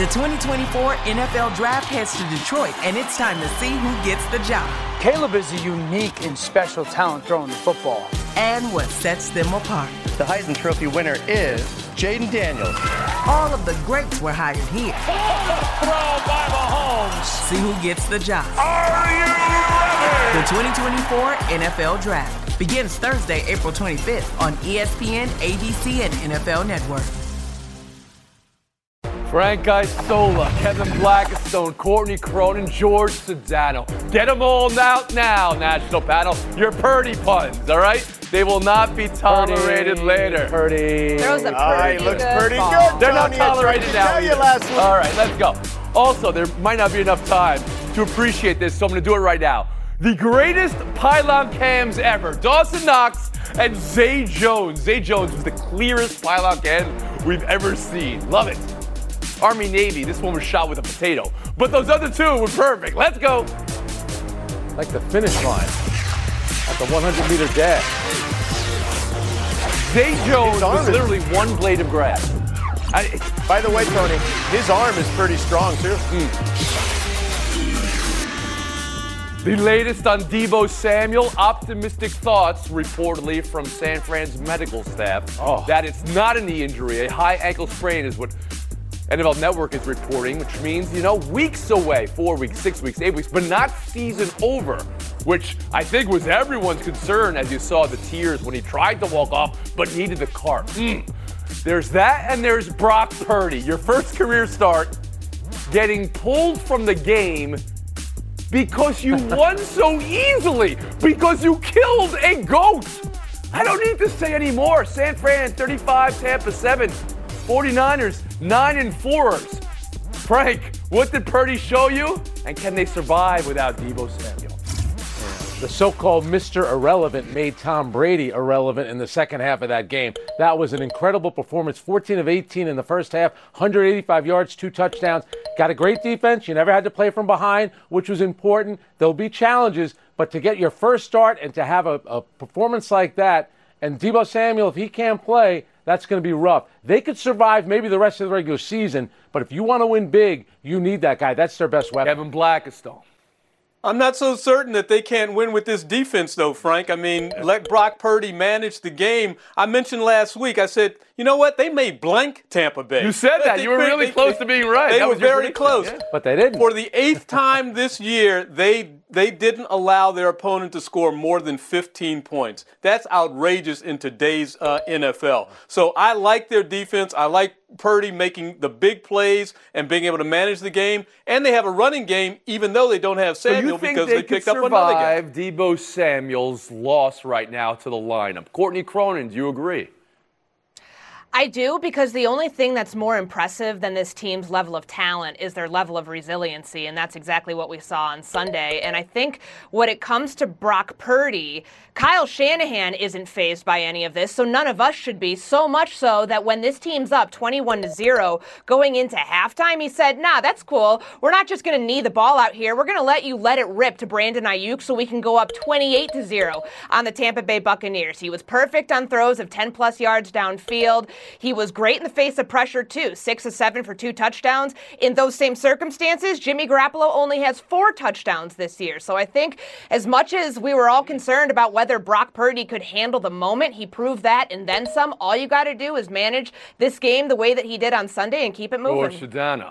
The 2024 NFL Draft heads to Detroit, and it's time to see who gets the job. Caleb is a unique and special talent throwing the football. And what sets them apart. The Heisman Trophy winner is Jaden Daniels. All of the greats were hired here. Throw by Mahomes. See who gets the job. Are you ready? The 2024 NFL Draft begins Thursday, April 25th on ESPN, ABC, and NFL Network. Frank Isola, Kevin Blackistone, Courtney Cronin, George Sedano. Get them all out now, National Panel. Your Purdy puns, all right? They will not be tolerated later. Purdy. Throws a pretty looks good pretty ball. good. They're not Tony, I tried tolerated to now. tell you either. last week. All right, let's go. Also, there might not be enough time to appreciate this, so I'm going to do it right now. The greatest pylon cams ever, Dawson Knox and Zay Jones. Zay Jones was the clearest pylon cam we've ever seen. Love it. Army Navy, this one was shot with a potato. But those other two were perfect. Let's go. Like the finish line at the 100-meter dash. Zay Jones was literally one blade of grass. By the way, Tony, his arm is pretty strong, too. The latest on Deebo Samuel, optimistic thoughts reportedly from San Fran's medical staff that it's not a knee injury. A high ankle sprain is what NFL Network is reporting, which means, weeks away, 4 weeks, 6 weeks, 8 weeks, but not season over, which I think was everyone's concern as you saw the tears when he tried to walk off but needed the cart. There's that, and there's Brock Purdy, your first career start, getting pulled from the game because you won so easily, because you killed a GOAT. I don't need to say any more. San Fran, 35, Tampa 7. 49ers, 9-4. Frank, what did Purdy show you? And can they survive without Deebo Samuel? The so-called Mr. Irrelevant made Tom Brady irrelevant in the second half of that game. That was an incredible performance. 14 of 18 in the first half, 185 yards, 2 touchdowns. Got a great defense. You never had to play from behind, which was important. There'll be challenges, but to get your first start and to have a performance like that, and Deebo Samuel, if he can't play, that's going to be rough. They could survive maybe the rest of the regular season, but if you want to win big, you need that guy. That's their best weapon. Kevin Blackistone. I'm not so certain that they can't win with this defense, though, Frank. I mean, let Brock Purdy manage the game. I mentioned last week, I said, you know what? They may blank Tampa Bay. You said that. You were really close to being right. They were very close. Yeah. But they didn't. For the 8th time this year, they didn't allow their opponent to score more than 15 points. That's outrageous in today's NFL. So I like their defense. I like Purdy making the big plays and being able to manage the game. And they have a running game, even though they don't have Samuel, because they picked up another guy. Deebo Samuel's loss right now to the lineup? Courtney Cronin, do you agree? I do, because the only thing that's more impressive than this team's level of talent is their level of resiliency, and that's exactly what we saw on Sunday. And I think when it comes to Brock Purdy, Kyle Shanahan isn't fazed by any of this, so none of us should be, so much so that when this team's up 21-0 going into halftime, he said, nah, that's cool. We're not just going to knee the ball out here. We're going to let you let it rip to Brandon Ayuk so we can go up 28-0 on the Tampa Bay Buccaneers. He was perfect on throws of 10-plus yards downfield. He was great in the face of pressure, too. 6 of 7 for 2 touchdowns. In those same circumstances, Jimmy Garoppolo only has 4 touchdowns this year. So I think as much as we were all concerned about whether Brock Purdy could handle the moment, he proved that and then some. All you got to do is manage this game the way that he did on Sunday and keep it moving. George Sedano.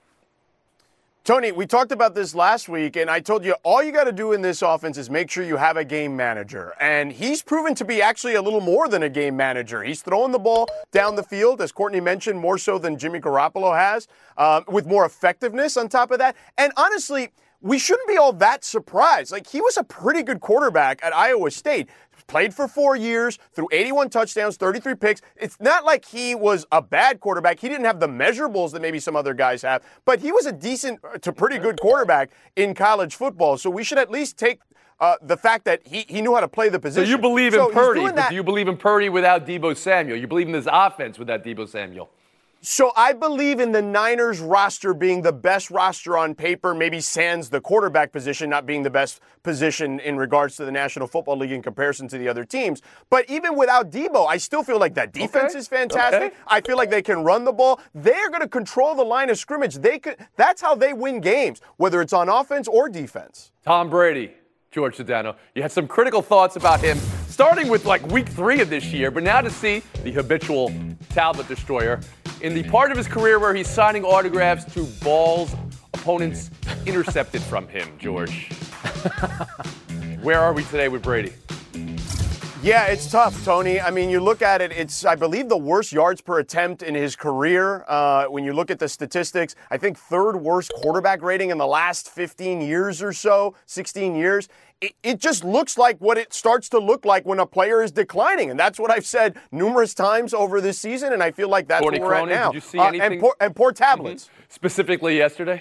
Tony, we talked about this last week, and I told you all you got to do in this offense is make sure you have a game manager. And he's proven to be actually a little more than a game manager. He's throwing the ball down the field, as Courtney mentioned, more so than Jimmy Garoppolo has, with more effectiveness on top of that. And honestly, we shouldn't be all that surprised. Like, he was a pretty good quarterback at Iowa State. Played for 4 years, threw 81 touchdowns, 33 picks. It's not like he was a bad quarterback. He didn't have the measurables that maybe some other guys have, but he was a decent to pretty good quarterback in college football. So we should at least take the fact that he knew how to play the position. So you believe in Purdy, but do you believe in Purdy without Deebo Samuel? You believe in this offense without Deebo Samuel? So I believe in the Niners roster being the best roster on paper, maybe sans the quarterback position not being the best position in regards to the National Football League in comparison to the other teams. But even without Debo, I still feel like that defense is fantastic. Okay. I feel like they can run the ball. They're going to control the line of scrimmage. That's how they win games, whether it's on offense or defense. Tom Brady, George Sedano, you had some critical thoughts about him, starting with like week 3 of this year, but now to see the habitual tablet destroyer in the part of his career where he's signing autographs to balls opponents intercepted from him, George. Where are we today with Brady? Yeah, it's tough, Tony. I mean, you look at it, it's, I believe, the worst yards per attempt in his career. When you look at the statistics, I think 3rd worst quarterback rating in the last 15 years or so, 16 years. It just looks like what it starts to look like when a player is declining. And that's what I've said numerous times over this season, and I feel like that's where we're at now. Did you see anything? And poor tablets. Mm-hmm. Specifically yesterday?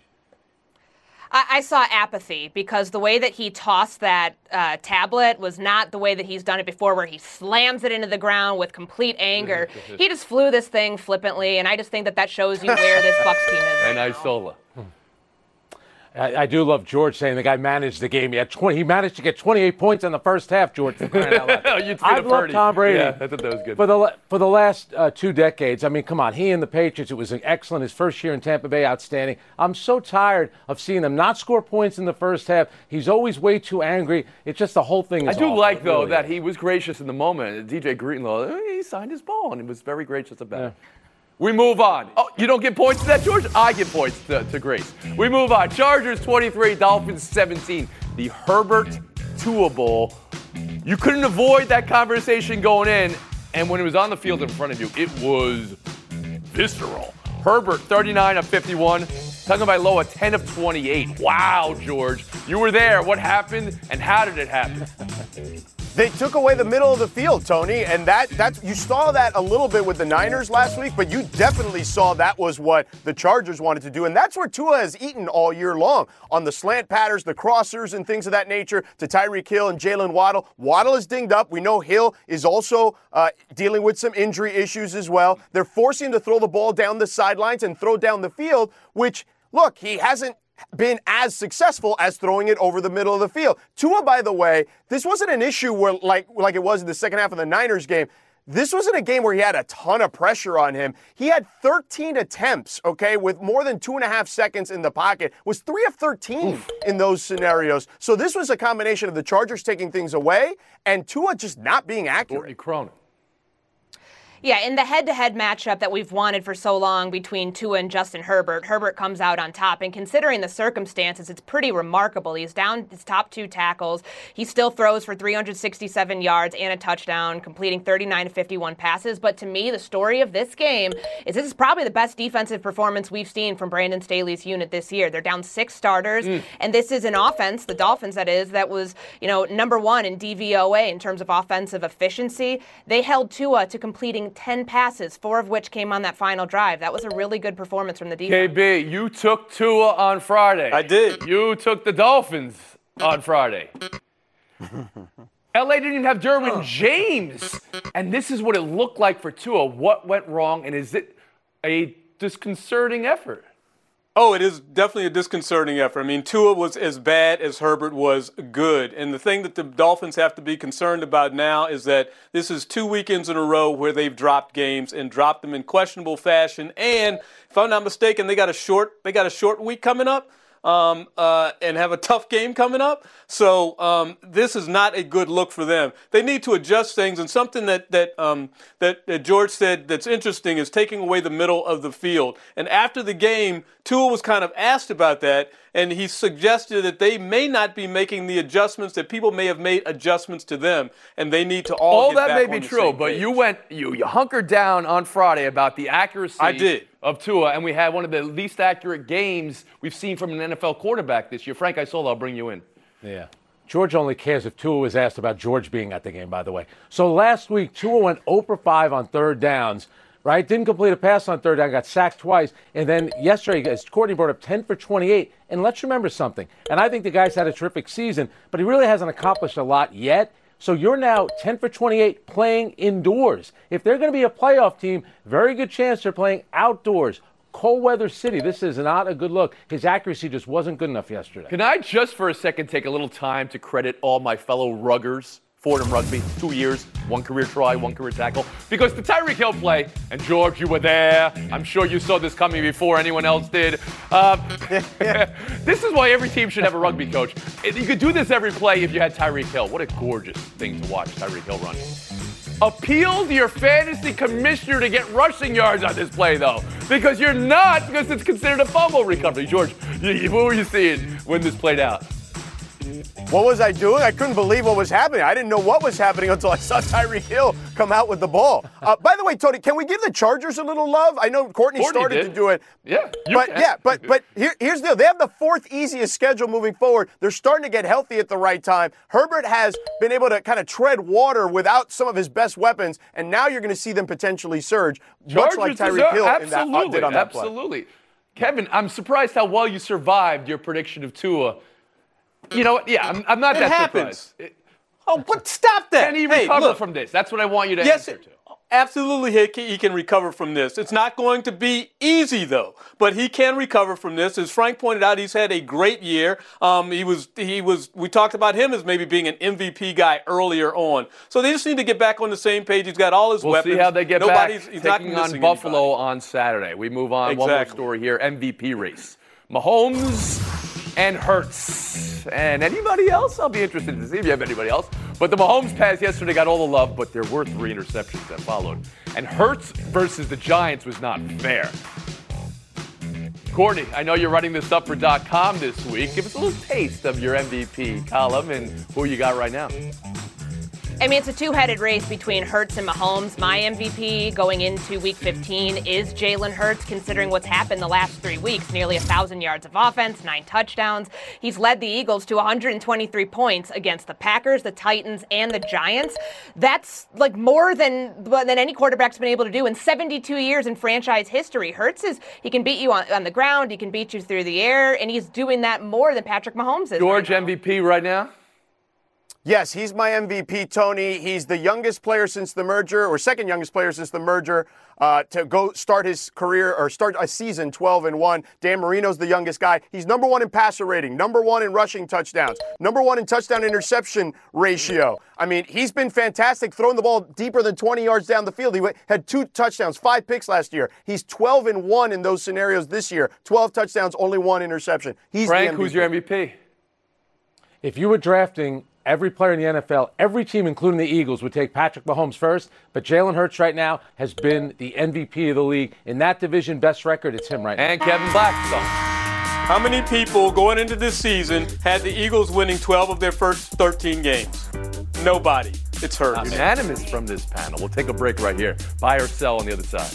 I saw apathy because the way that he tossed that tablet was not the way that he's done it before, where he slams it into the ground with complete anger. He just flew this thing flippantly, and I just think that shows you where this Bucs team is. And Isola. I do love George saying the guy managed the game. He managed to get 28 points in the first half, George. I love Tom Brady. Yeah, I thought that was good. For the last 2 decades, I mean, come on. He and the Patriots, it was excellent. His first year in Tampa Bay, outstanding. I'm so tired of seeing them not score points in the first half. He's always way too angry. It's just the whole thing is I do awful. like, though, that he was gracious in the moment. DJ Greenlaw, he signed his ball, and he was very gracious about it. We move on. Oh, you don't get points to that, George? I get points to Grace. We move on. Chargers 23, Dolphins 17. The Herbert Tua Bowl. You couldn't avoid that conversation going in, and when it was on the field in front of you, it was visceral. Herbert, 39 of 51. Tagovailoa, 10 of 28. Wow, George. You were there. What happened, and how did it happen? They took away the middle of the field, Tony, and that's you saw that a little bit with the Niners last week, but you definitely saw that was what the Chargers wanted to do, and that's where Tua has eaten all year long, on the slant patterns, the crossers, and things of that nature to Tyreek Hill and Jalen Waddle. Waddle is dinged up. We know Hill is also dealing with some injury issues as well. They're forcing him to throw the ball down the sidelines and throw down the field, which, look, he hasn't been as successful as throwing it over the middle of the field. Tua, by the way, this wasn't an issue where like it was in the second half of the Niners game. This wasn't a game where he had a ton of pressure on him. He had 13 attempts, okay, with more than 2.5 seconds in the pocket. Was 3 of 13 in those scenarios. So this was a combination of the Chargers taking things away and Tua just not being accurate. Cronin. Yeah, in the head-to-head matchup that we've wanted for so long between Tua and Justin Herbert, Herbert comes out on top. And considering the circumstances, it's pretty remarkable. He's down his top 2 tackles. He still throws for 367 yards and a touchdown, completing 39 of 51 passes. But to me, the story of this game is this is probably the best defensive performance we've seen from Brandon Staley's unit this year. They're down 6 starters, and this is an offense, the Dolphins that is, that was, number 1 in DVOA in terms of offensive efficiency. They held Tua to completing 10 passes, 4 of which came on that final drive. That was a really good performance from the defense. KB, you took Tua on Friday. I did. You took the Dolphins on Friday. LA didn't even have Derwin James. And this is what it looked like for Tua. What went wrong, and is it a disconcerting effort? Oh, it is definitely a disconcerting effort. I mean, Tua was as bad as Herbert was good. And the thing that the Dolphins have to be concerned about now is that this is 2 weekends in a row where they've dropped games and dropped them in questionable fashion. And if I'm not mistaken, they got a short week coming up. And have a tough game coming up. So this is not a good look for them. They need to adjust things. And something that George said that's interesting is taking away the middle of the field. And after the game, Tua was kind of asked about that, and he suggested that they may not be making the adjustments, that people may have made adjustments to them, and they need to all get back on the same page. All that may be true, but you hunkered down on Friday about the accuracy of Tua, and we had one of the least accurate games we've seen from an NFL quarterback this year. Frank Isola, I'll bring you in. Yeah. George only cares if Tua was asked about George being at the game, by the way. So last week, Tua went 0 for 5 on third downs, right? Didn't complete a pass on third down, got sacked twice. And then yesterday, as Courtney brought up, 10 for 28. And let's remember something. And I think the guy's had a terrific season, but he really hasn't accomplished a lot yet. So you're now 10 for 28 playing indoors. If they're going to be a playoff team, very good chance they're playing outdoors. Cold weather city, this is not a good look. His accuracy just wasn't good enough yesterday. Can I just for a second take a little time to credit all my fellow ruggers? Fordham Rugby, 2 years, 1 career try, 1 career tackle. Because the Tyreek Hill play, and George, you were there. I'm sure you saw this coming before anyone else did. This is why every team should have a rugby coach. You could do this every play if you had Tyreek Hill. What a gorgeous thing to watch Tyreek Hill run. Appeal to your fantasy commissioner to get rushing yards on this play, though. Because you're not, because it's considered a fumble recovery. George, what were you seeing when this played out? What was I doing? I couldn't believe what was happening. I didn't know what was happening until I saw Tyreek Hill come out with the ball. By the way, Tony, can we give the Chargers a little love? I know Courtney started to do it. Yeah, but here's the deal. They have the 4th easiest schedule moving forward. They're starting to get healthy at the right time. Herbert has been able to kind of tread water without some of his best weapons, and now you're going to see them potentially surge, much like Tyreek Hill did on that play. Absolutely. Kevin, I'm surprised how well you survived your prediction of Tua. You know what? Yeah, I'm not that surprised. But stop that. Can he recover from this? That's what I want you to answer to. Absolutely, he can recover from this. It's not going to be easy, though, but he can recover from this. As Frank pointed out, he's had a great year. We talked about him as maybe being an MVP guy earlier on. So they just need to get back on the same page. He's got all his weapons. We'll see how they get back. He's taking on Buffalo on Saturday. We move on. Exactly. One more story here. MVP race. Mahomes and Hurts. And anybody else? I'll be interested to see if you have anybody else. But the Mahomes pass yesterday got all the love, but there were 3 interceptions that followed. And Hurts versus the Giants was not fair. Courtney, I know you're running this up for .com this week. Give us a little taste of your MVP column and who you got right now. I mean, it's a two-headed race between Hurts and Mahomes. My MVP going into Week 15 is Jalen Hurts, considering what's happened the last 3 weeks. Nearly 1,000 yards of offense, 9 touchdowns. He's led the Eagles to 123 points against the Packers, the Titans, and the Giants. That's like more than any quarterback's been able to do in 72 years in franchise history. Hurts he can beat you on the ground, he can beat you through the air, and he's doing that more than Patrick Mahomes is. George, MVP right now? Yes, he's my MVP, Tony. He's the youngest player since the merger, or second youngest player since the merger, to go start his career or start a season 12-1. Dan Marino's the youngest guy. He's number 1 in passer rating, number 1 in rushing touchdowns, number 1 in touchdown interception ratio. I mean, he's been fantastic throwing the ball deeper than 20 yards down the field. He had 2 touchdowns, 5 picks last year. He's 12-1 in those scenarios this year. 12 touchdowns, only 1 interception. He's Frank, the MVP. Who's your MVP? If you were drafting every player in the NFL, every team, including the Eagles, would take Patrick Mahomes first. But Jalen Hurts right now has been the MVP of the league. In that division, best record, it's him right now. And Kevin Blackstone. How many people going into this season had the Eagles winning 12 of their first 13 games? Nobody. It's Hurts. Unanimous from this panel. We'll take a break right here. Buy or sell on the other side.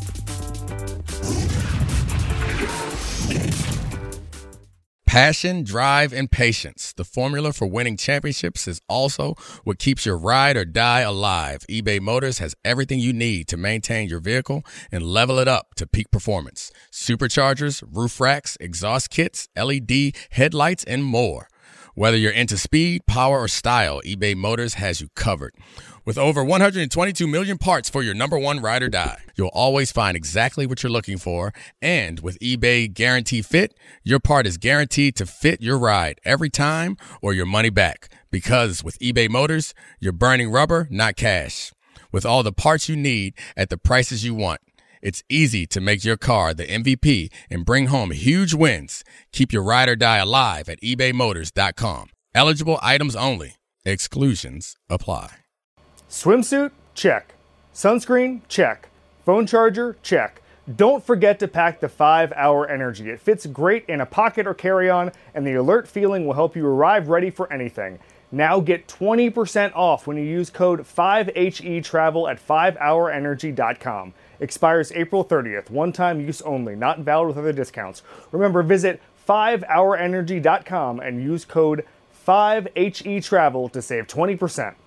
Passion, drive, and patience. The formula for winning championships is also what keeps your ride or die alive. eBay Motors has everything you need to maintain your vehicle and level it up to peak performance. Superchargers, roof racks, exhaust kits, LED headlights, and more. Whether you're into speed, power, or style, eBay Motors has you covered. With over 122 million parts for your number one ride or die, you'll always find exactly what you're looking for. And with eBay Guarantee Fit, your part is guaranteed to fit your ride every time or your money back. Because with eBay Motors, you're burning rubber, not cash. With all the parts you need at the prices you want, it's easy to make your car the MVP and bring home huge wins. Keep your ride or die alive at ebaymotors.com. Eligible items only. Exclusions apply. Swimsuit? Check. Sunscreen? Check. Phone charger? Check. Don't forget to pack the 5-Hour Energy. It fits great in a pocket or carry-on, and the alert feeling will help you arrive ready for anything. Now get 20% off when you use code 5HETRAVEL at 5hourenergy.com. Expires April 30th. One-time use only. Not valid with other discounts. Remember, visit 5hourenergy.com and use code 5HETRAVEL to save 20%.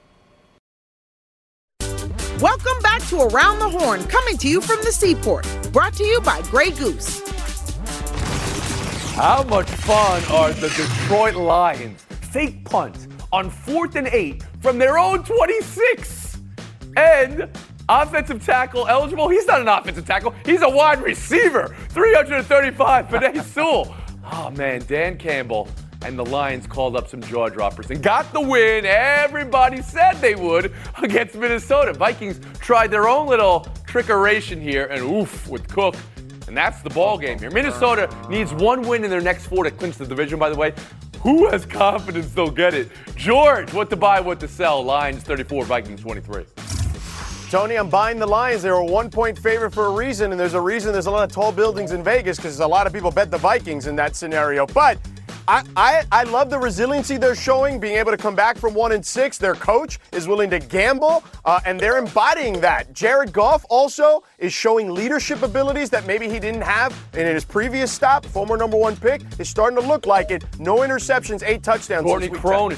Welcome back to Around the Horn, coming to you from the Seaport. Brought to you by Grey Goose. How much fun are the Detroit Lions? Fake punts, on 4th and 8 from their own 26. And offensive tackle eligible. He's not an offensive tackle. He's a wide receiver. 335, Penei Sewell. Oh, man, Dan Campbell and the Lions called up some jaw droppers and got the win everybody said they would against Minnesota. Vikings tried their own little trickeration here, and oof, with Cook. And that's the ball game here. Minnesota needs one win in their next 4 to clinch the division, by the way. Who has confidence they'll get it? George, what to buy, what to sell. Lions 34, Vikings 23. Tony, I'm buying the Lions. They were a 1-point favorite for a reason, and there's a reason there's a lot of tall buildings in Vegas because a lot of people bet the Vikings in that scenario. But I love the resiliency they're showing, being able to come back from 1-6. Their coach is willing to gamble, and they're embodying that. Jared Goff also is showing leadership abilities that maybe he didn't have in his previous stop. Former number 1 pick is starting to look like it. No interceptions, 8 touchdowns. Courtney Cronin.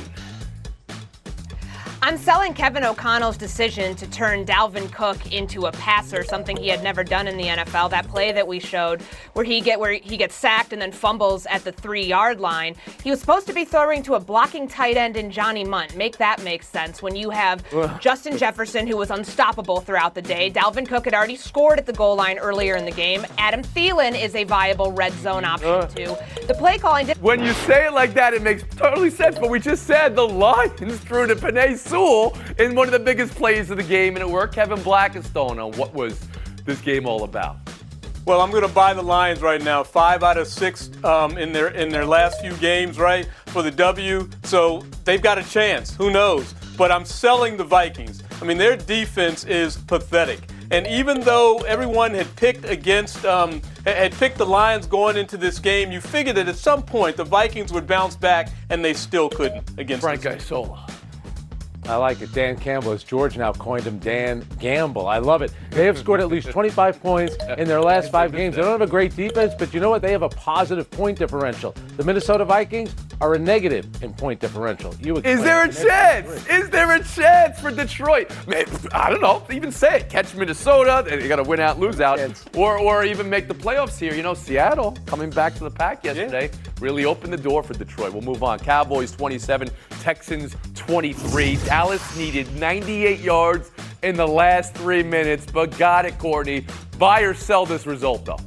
I'm selling Kevin O'Connell's decision to turn Dalvin Cook into a passer, something he had never done in the NFL. That play that we showed where he gets sacked and then fumbles at the 3-yard line. He was supposed to be throwing to a blocking tight end in Johnny Munt. Make that make sense when you have Justin Jefferson, who was unstoppable throughout the day. Dalvin Cook had already scored at the goal line earlier in the game. Adam Thielen is a viable red zone option too. The play calling When you say it like that, it makes totally sense. But we just said the Lions threw to Penei Sewell in one of the biggest plays of the game, and it worked. Kevin Blackistone on what was this game all about. Well, I'm going to buy the Lions right now. 5 out of 6 in their last few games, right, for the W. So they've got a chance. Who knows? But I'm selling the Vikings. I mean, their defense is pathetic. And even though everyone had picked the Lions going into this game, you figured that at some point the Vikings would bounce back, and they still couldn't against Frank Isola. I like it. Dan Campbell, as George now coined him, Dan Gamble. I love it. They have scored at least 25 points in their last 5 games. They don't have a great defense, but you know what? They have a positive point differential. The Minnesota Vikings are a negative in point differential. Is there a chance? Is there a chance for Detroit? I don't know. Even say it. Catch Minnesota. They got to win out, lose out, or even make the playoffs here. You know, Seattle coming back to the pack yesterday really opened the door for Detroit. We'll move on. Cowboys 27, Texans 23. Dallas needed 98 yards in the last 3 minutes, but got it, Courtney. Buy or sell this result, though?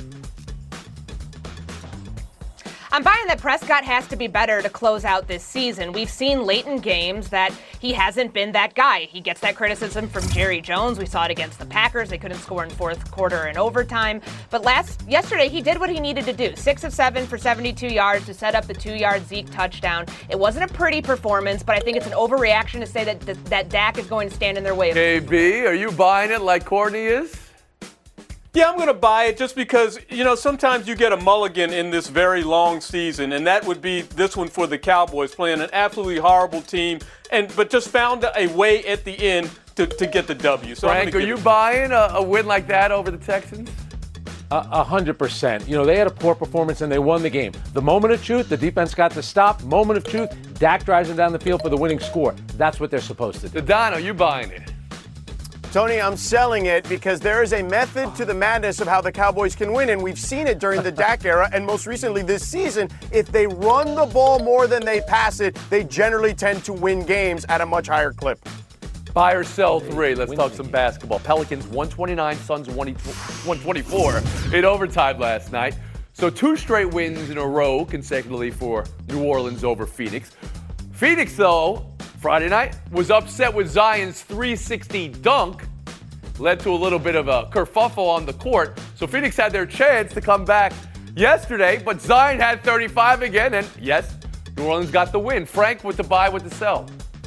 I'm buying that Prescott has to be better to close out this season. We've seen late in games that he hasn't been that guy. He gets that criticism from Jerry Jones. We saw it against the Packers. They couldn't score in 4th quarter and overtime. But yesterday, he did what he needed to do. 6 of 7 for 72 yards to set up the 2-yard Zeke touchdown. It wasn't a pretty performance, but I think it's an overreaction to say that Dak is going to stand in their way. KB, are you buying it like Courtney is? Yeah, I'm going to buy it just because, you know, sometimes you get a mulligan in this very long season, and that would be this one for the Cowboys, playing an absolutely horrible team, but just found a way at the end to get the W. So Frank, are you buying a win like that over the Texans? 100%. You know, they had a poor performance and they won the game. The moment of truth, the defense got the stop. Moment of truth, Dak drives them down the field for the winning score. That's what they're supposed to do. Don, are you buying it? Tony, I'm selling it because there is a method to the madness of how the Cowboys can win, and we've seen it during the Dak era, and most recently this season. If they run the ball more than they pass it, they generally tend to win games at a much higher clip. Buy or sell 3. Let's talk some basketball. Pelicans 129, Suns 124 in overtime last night. So 2 straight wins in a row consecutively for New Orleans over Phoenix. Phoenix, though, Friday night was upset with Zion's 360 dunk. Led to a little bit of a kerfuffle on the court. So Phoenix had their chance to come back yesterday, but Zion had 35 again, and yes, New Orleans got the win. Frank, with the buy, with the sell.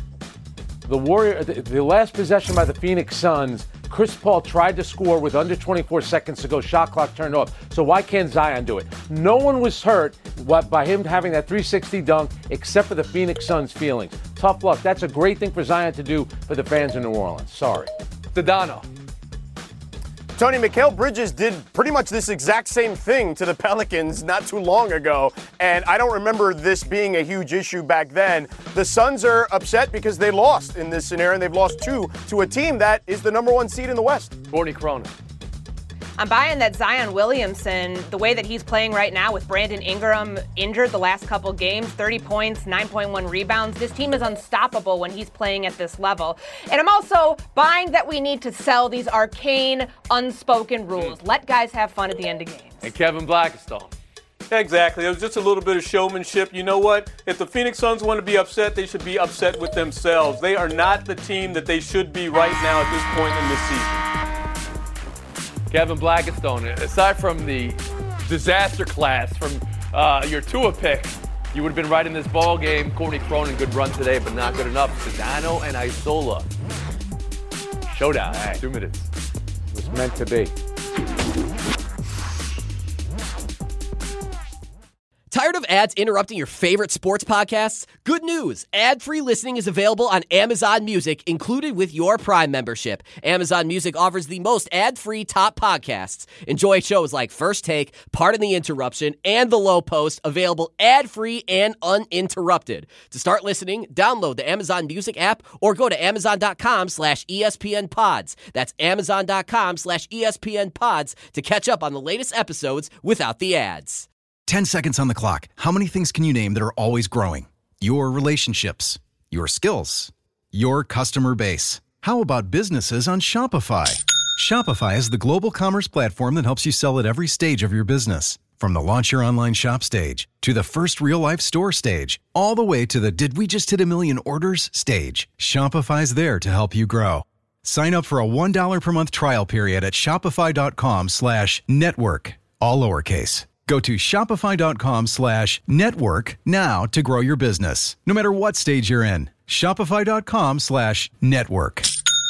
The last possession by the Phoenix Suns, Chris Paul tried to score with under 24 seconds to go. Shot clock turned off. So why can't Zion do it? No one was hurt by him having that 360 dunk except for the Phoenix Suns' feelings. Tough luck. That's a great thing for Zion to do for the fans in New Orleans. Sorry. Sedano. Tony, Mikal Bridges did pretty much this exact same thing to the Pelicans not too long ago, and I don't remember this being a huge issue back then. The Suns are upset because they lost in this scenario, and they've lost 2 to a team that is the number 1 seed in the West. Courtney Cronin. I'm buying that Zion Williamson, the way that he's playing right now with Brandon Ingram injured the last couple games, 30 points, 9.1 rebounds. This team is unstoppable when he's playing at this level. And I'm also buying that we need to sell these arcane, unspoken rules. Let guys have fun at the end of games. And Kevin Blackistone. Exactly. It was just a little bit of showmanship. You know what? If the Phoenix Suns want to be upset, they should be upset with themselves. They are not the team that they should be right now at this point in this season. Kevin Blackistone, aside from the disaster class from your Tua pick, you would have been right in this ball game. Courtney Cronin, good run today, but not good enough. Sedano and Isola. Showdown. 2 minutes. It was meant to be. Tired of ads interrupting your favorite sports podcasts? Good news. Ad-free listening is available on Amazon Music, included with your Prime membership. Amazon Music offers the most ad-free top podcasts. Enjoy shows like First Take, Pardon the Interruption, and The Low Post, available ad-free and uninterrupted. To start listening, download the Amazon Music app or go to amazon.com/ESPN Pods. That's amazon.com/ESPN Pods to catch up on the latest episodes without the ads. 10 seconds on the clock. How many things can you name that are always growing? Your relationships, your skills, your customer base. How about businesses on Shopify? Shopify is the global commerce platform that helps you sell at every stage of your business. From the launch your online shop stage, to the first real-life store stage, all the way to the did we just hit 1 million orders stage. Shopify's there to help you grow. Sign up for a $1 per month trial period at shopify.com/network, all lowercase. Go to shopify.com/network now to grow your business, no matter what stage you're in. Shopify.com/network.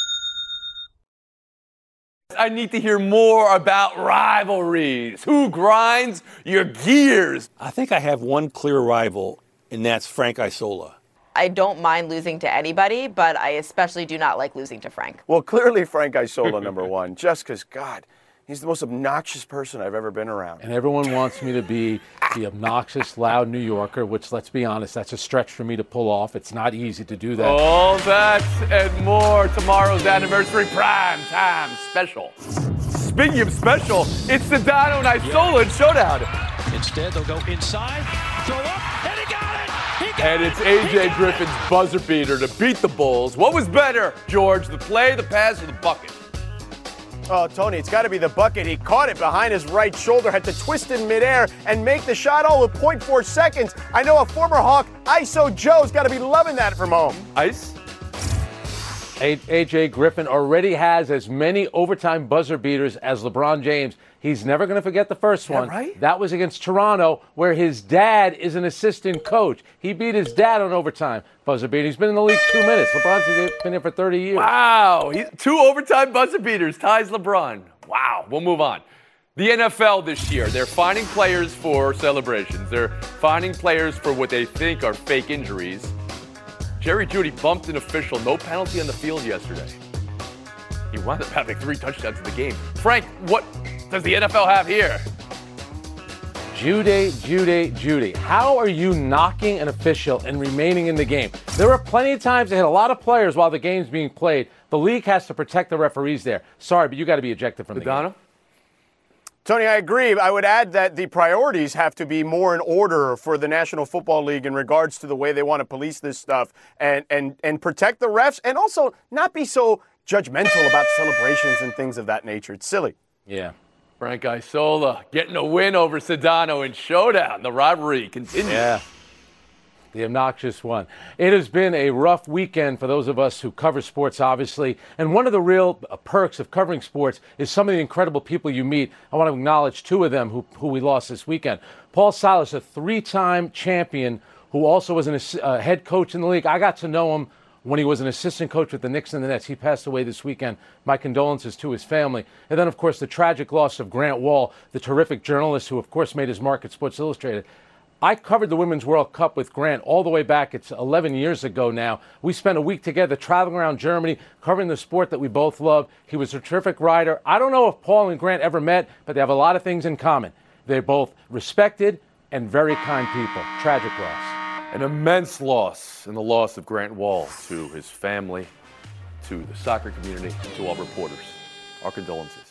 I need to hear more about rivalries. Who grinds your gears? I think I have one clear rival, and that's Frank Isola. I don't mind losing to anybody, but I especially do not like losing to Frank. Well, clearly Frank Isola, number one, just because, God, he's the most obnoxious person I've ever been around. And everyone wants me to be the obnoxious, loud New Yorker, which, let's be honest, that's a stretch for me to pull off. It's not easy to do that. All that and more tomorrow's anniversary prime time special. Speaking of special, it's Sedano and Isola in Showdown. Instead, they'll go inside, throw up, and he got it! And it's A.J. Griffin's buzzer beater to beat the Bulls. What was better, George, the play, the pass, or the bucket? Oh, Tony, it's got to be the bucket. He caught it behind his right shoulder, had to twist in midair and make the shot all of 0.4 seconds. I know a former Hawk, ISO Joe's got to be loving that from home. Ice? A.J. Griffin already has as many overtime buzzer beaters as LeBron James. He's never going to forget the first one. Right? That was against Toronto, where his dad is an assistant coach. He beat his dad on overtime buzzer beater. He's been in the league 2 minutes. LeBron's been here for 30 years. Wow. 2 overtime buzzer beaters ties LeBron. Wow. We'll move on. The NFL this year, they're finding players for celebrations. They're finding players for what they think are fake injuries. Jerry Jeudy bumped an official, no penalty on the field yesterday. He wound up having 3 touchdowns in the game. Frank, what does the NFL have here? Jeudy. How are you knocking an official and remaining in the game? There are plenty of times they hit a lot of players while the game's being played. The league has to protect the referees there. Sorry, but you got to be ejected from the game. Tony, I agree. I would add that the priorities have to be more in order for the National Football League in regards to the way they want to police this stuff and protect the refs and also not be so judgmental about celebrations and things of that nature. It's silly. Yeah. Frank Isola getting a win over Sedano in Showdown. The rivalry continues. Yeah. The obnoxious one. It has been a rough weekend for those of us who cover sports, obviously. And one of the real perks of covering sports is some of the incredible people you meet. I want to acknowledge 2 of them who we lost this weekend. Paul Silas, a 3-time champion who also was a head coach in the league. I got to know him when he was an assistant coach with the Knicks and the Nets. He passed away this weekend. My condolences to his family. And then, of course, the tragic loss of Grant Wahl, the terrific journalist who, of course, made his mark at Sports Illustrated. I covered the Women's World Cup with Grant all the way back. It's 11 years ago now. We spent a week together traveling around Germany, covering the sport that we both love. He was a terrific writer. I don't know if Paul and Grant ever met, but they have a lot of things in common. They're both respected and very kind people. Tragic loss. An immense loss in the loss of Grant Wahl to his family, to the soccer community, to all reporters. Our condolences.